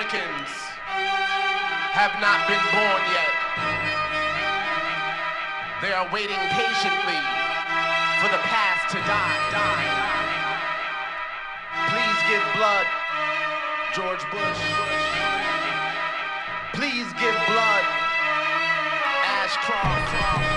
Americans have not been born yet. They are waiting patiently for the past to die. Please give blood, George Bush. Please give blood, Ashcroft.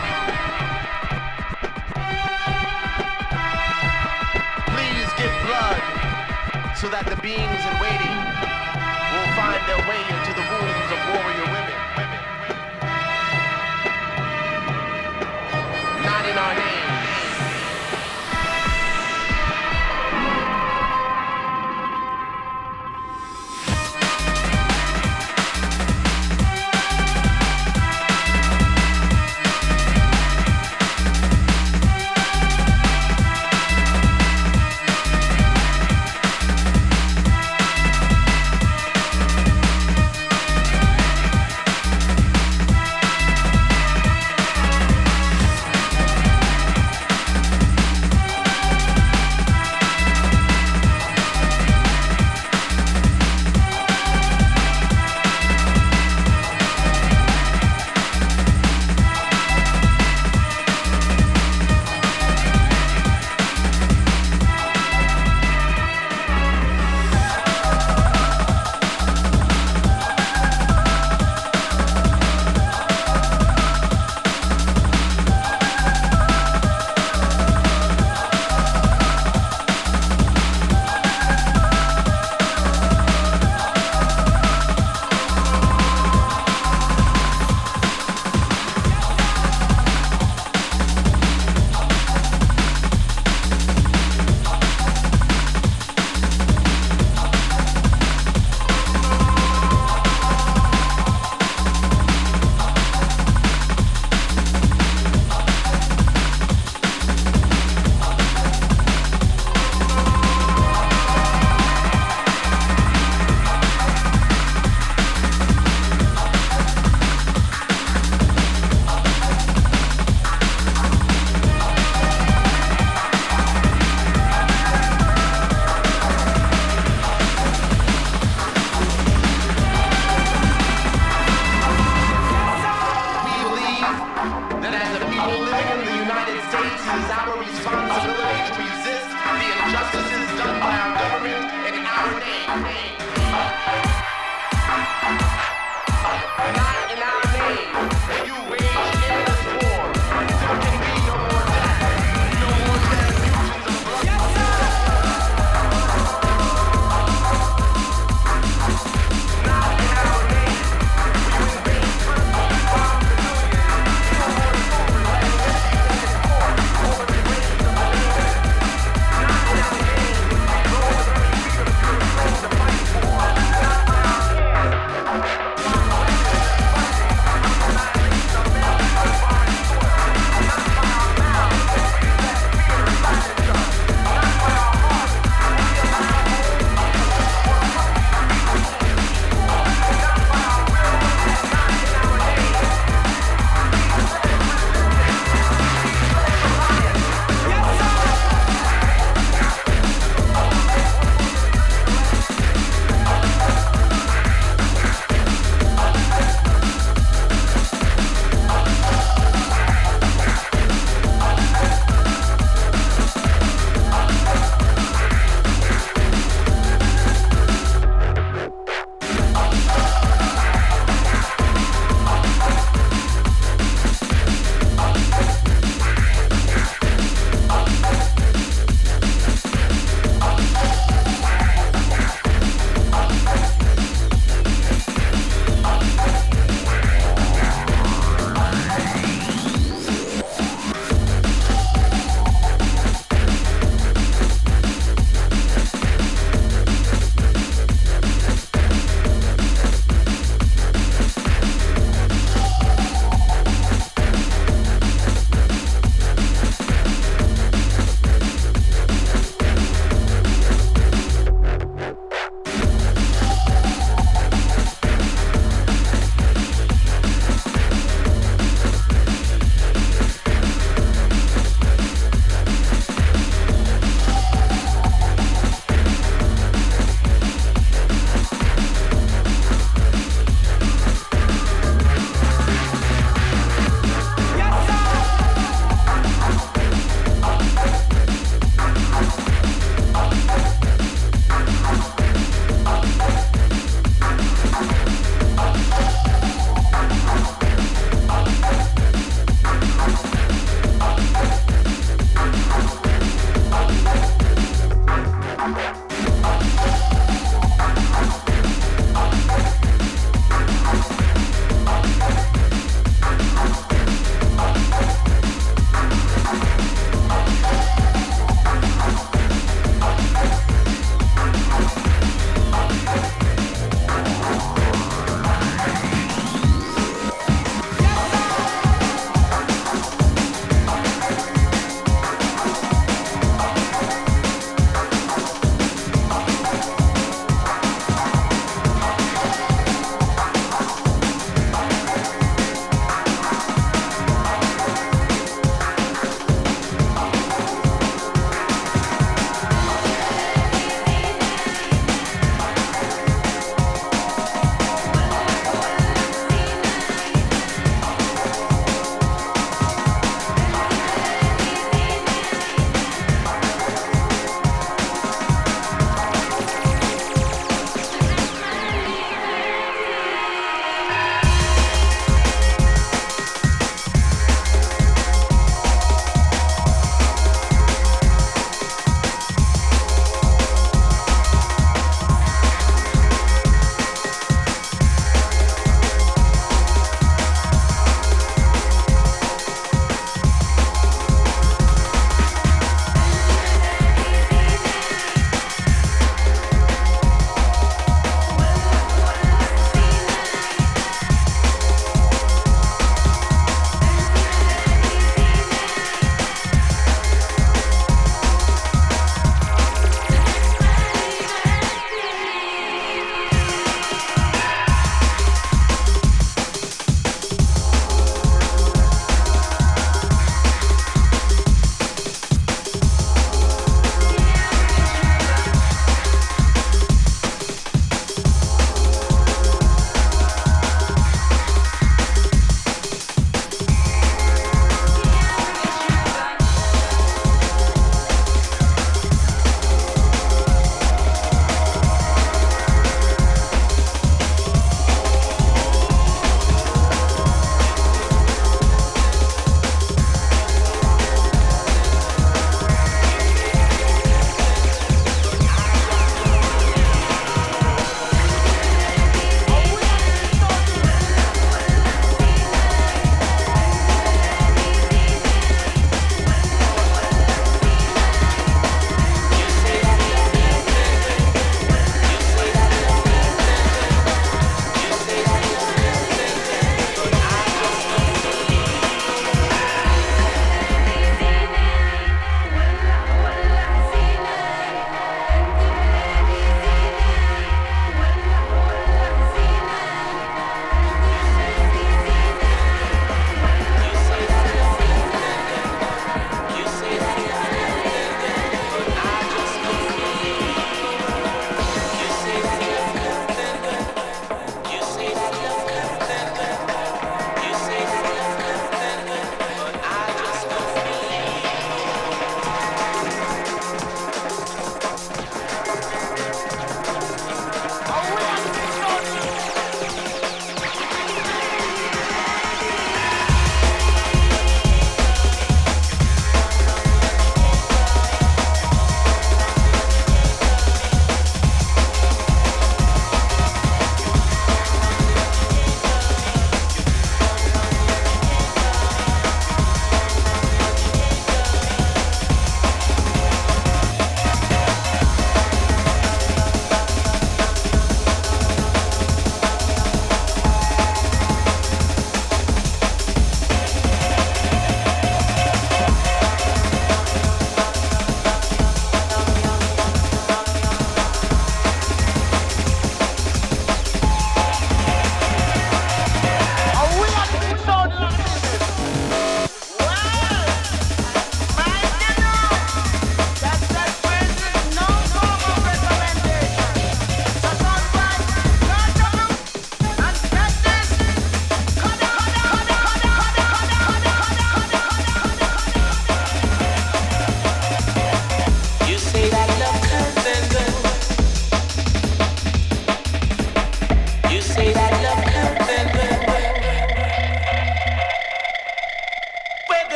Please give blood so that the beings in waiting will find their way into the wombs of warrior women. Not in our name.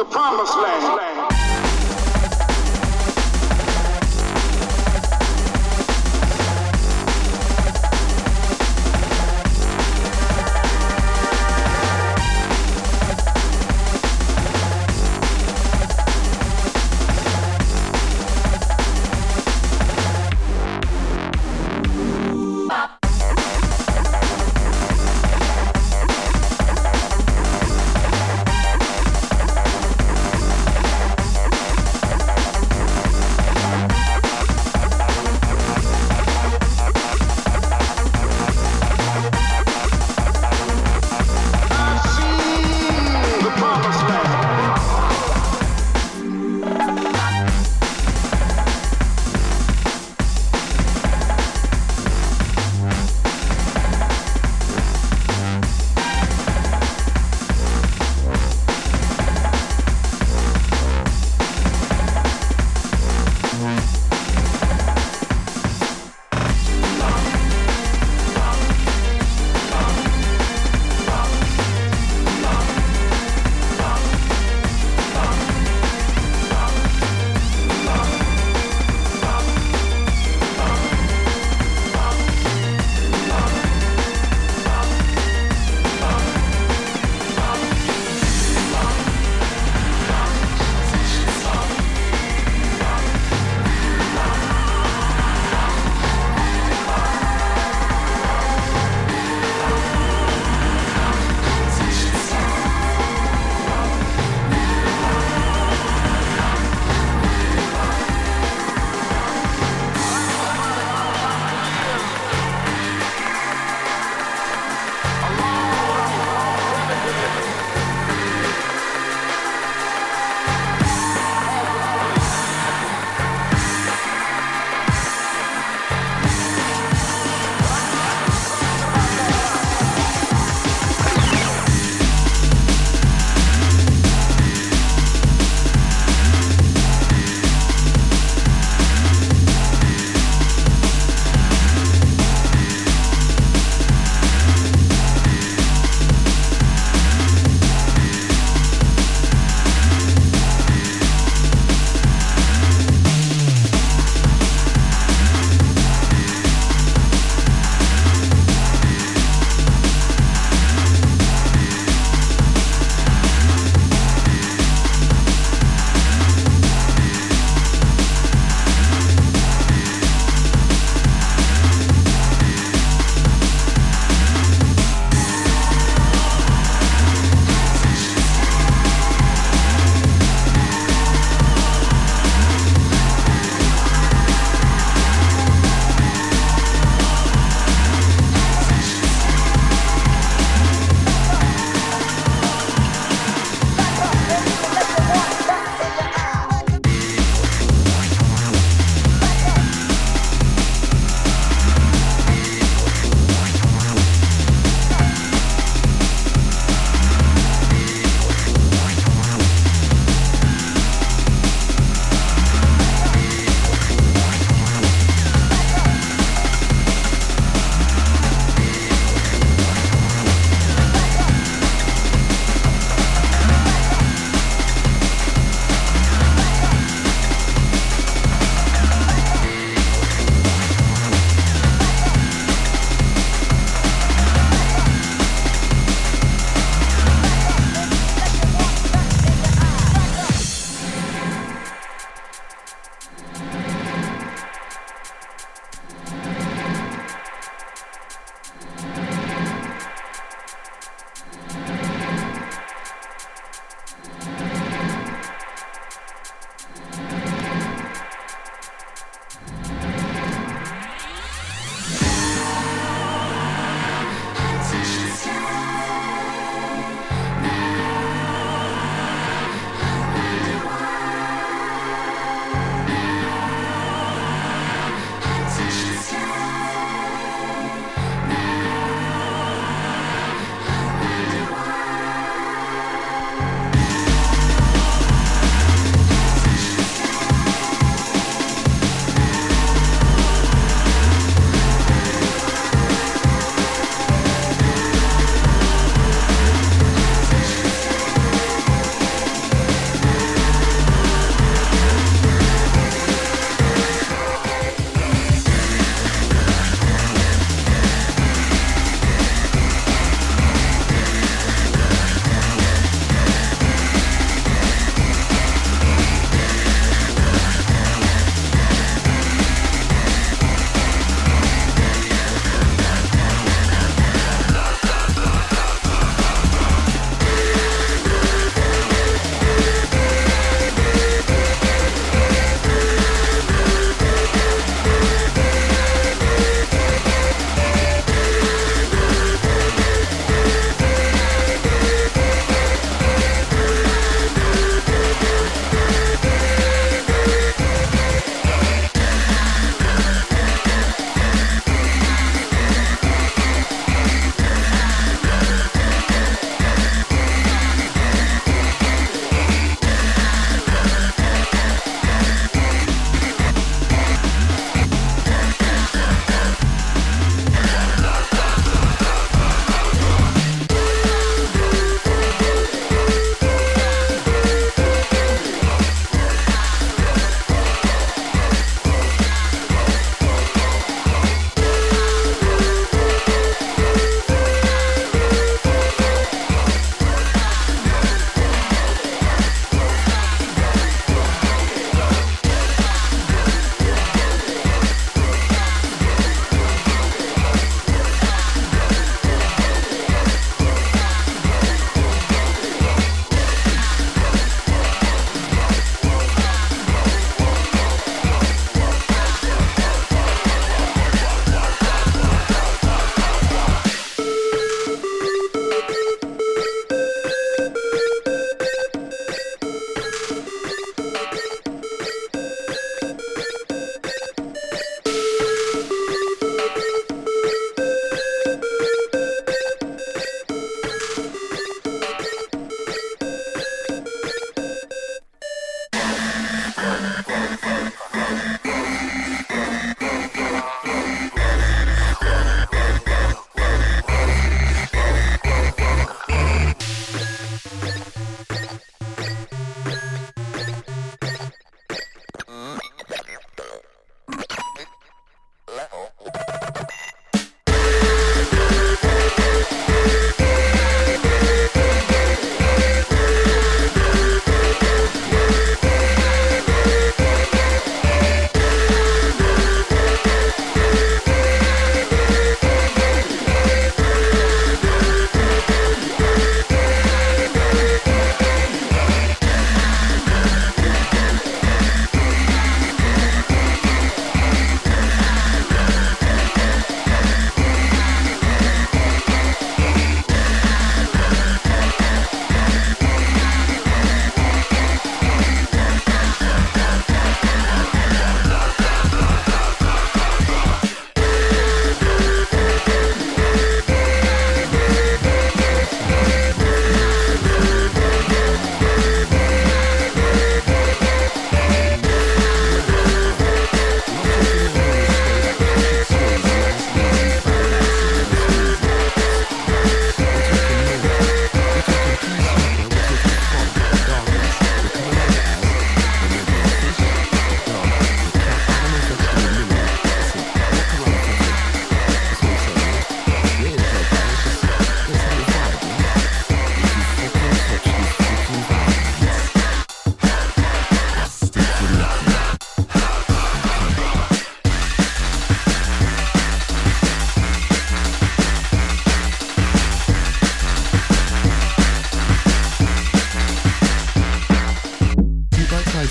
the promised land.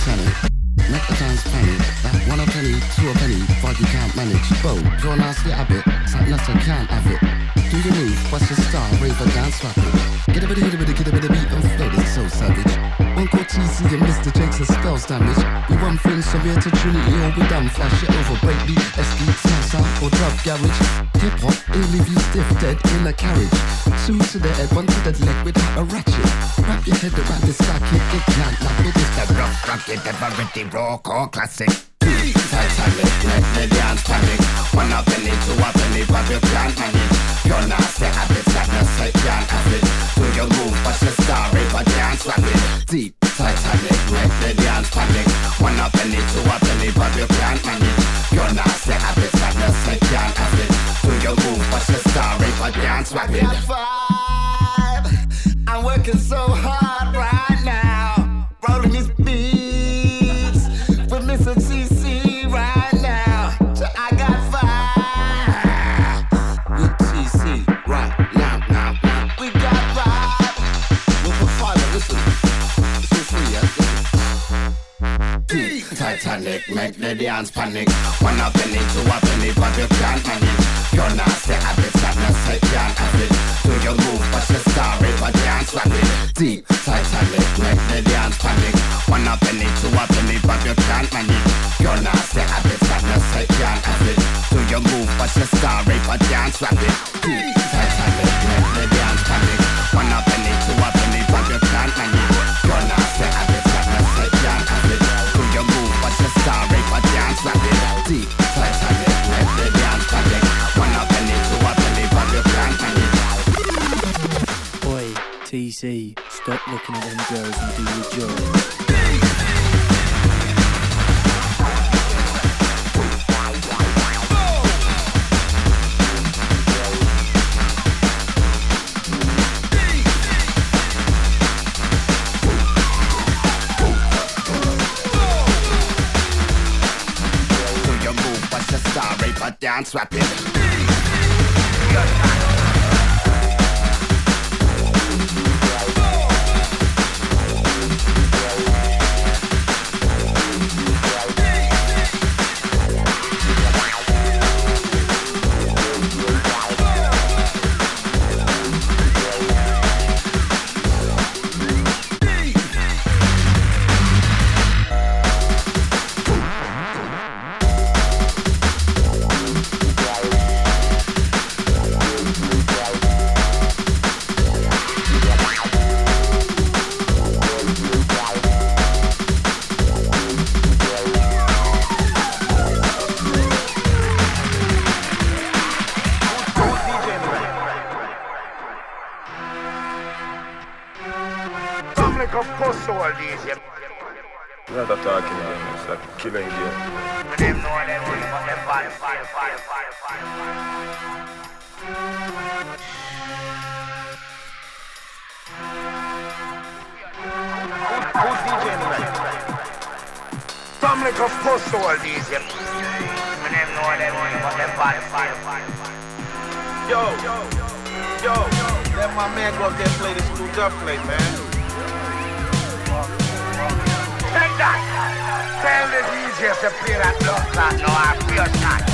Titanic. Make the dance panic. That 1 a penny, 2 a penny, 5 you can't manage. Whoa, pure nasty habit. Something else I can't have it. Do your move, bust your star, rave a dance rapid. Get a bit of beat and flow, it's so savage. One called TC and Mr. Jakes and spells damage. We run things from here to Trinity or we done. Flash it over, break beat, SD, salsa or dub garage. Hip hop, it'll leave you stiff dead in a carriage. 2 to the head, 1 to the leg without a ratchet. Wrap your head around the socket, it can't knock it. It's the rough, rugged, everyday rock or classic. Titanic, make the dance panic. 1 a penny, 2 a penny, but you can't manage. You're nasty habits, that no say can't have it. Do your move, but your star, rave a dance rapid. Deep Titanic, make the dance panic. 1 a penny, 2 a penny, but you can't manage. You're nasty habits, that no say can't have it. Do your move, but your star, rave a dance rapid. I'm working so hard right now, rolling these beats with Mr. TC right now. So I got 5 with TC right now. We got 5. We'll put 5. Listen, it's all free, yeah. Listen. Titanic, make the dance panic. 1 a penny, 2 a penny, but you can't manage. You're nasty habits, that no say can't have it. Do your move, but your star, rave a dance rapid. Deep Titanic, make the dance panic. 1 a penny, 2 a penny, but you can't manage. You're nasty habits, that no say can't have it. Do your move, but your star, rave a dance rapid. Deep Titanic, make the dance panic. 1 a penny, 2 a penny, but you can't manage. You're nasty habits, that no say can't have it. Do your move, but your star, rave a dance rapid. Deep Titanic, make the dance panic. 1 a penny, 2 a penny, but you can't manage. Oi, TC, stop looking at them girls and do your job. Do your move, but your star, rave a dance rapid. Not a talking game, it's like a killing game. Them know them only got them fire. Who's DJing tonight? Some like a pussy all these. Them know them only got them fire. Yo, let my man go up there and play this new dub plate, man. Take that! Tell the DJs to play that love clock, no, I feel shot.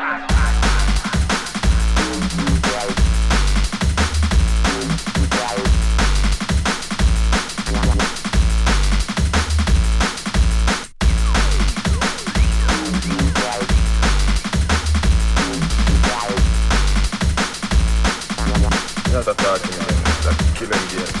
Not a talking game, it's like a killing game.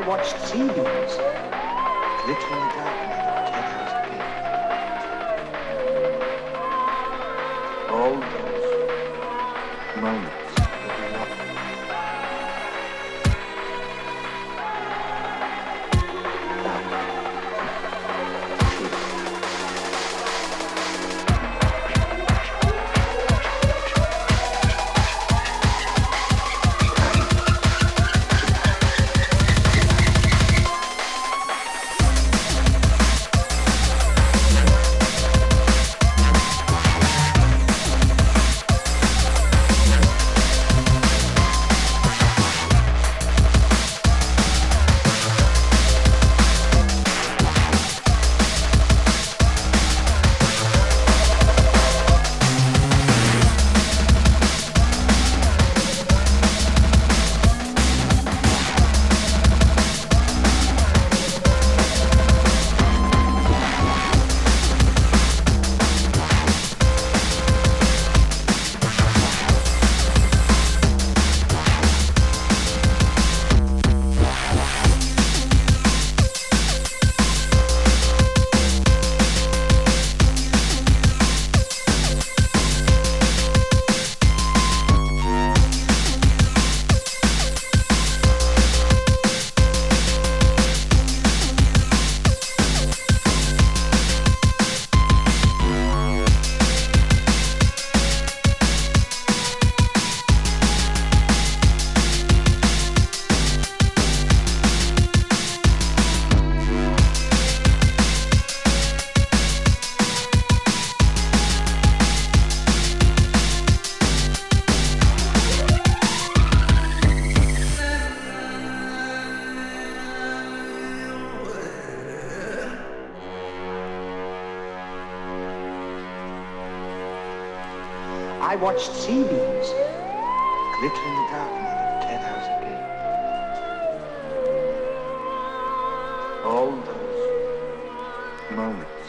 watched sea beams glitter in the dark near the Ted House Gate. All those moments that we walked. I watched sea beams glitter in the dark near the Ted House Gate. All those moments